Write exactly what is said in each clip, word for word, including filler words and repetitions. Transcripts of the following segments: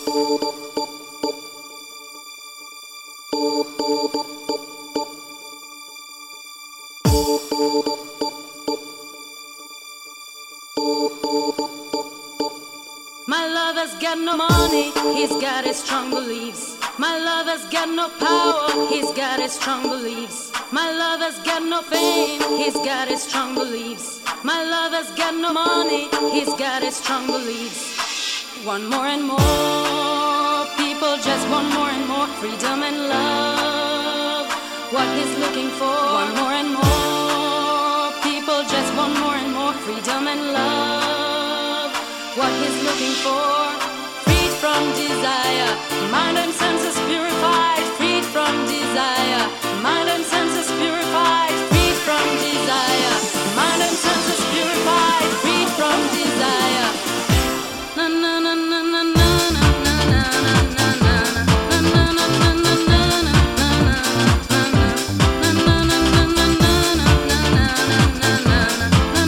My lover's got no money, he's got his strong beliefs. My lover's got no power, he's got his strong beliefs. My lover's got no fame, he's got his strong beliefs. My lover's got no money, he's got his strong beliefs. Want more and more, people just want more and more freedom and love. What he's looking for, want more and more, people just want more and more freedom and love. What he's looking for, freed from desire, mind and senses purified, freed from desire, mind and senses purified, freed from desire, mind and senses purified, freed from desire. Na na na na na na na na na na na na na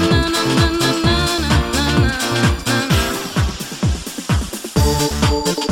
na na.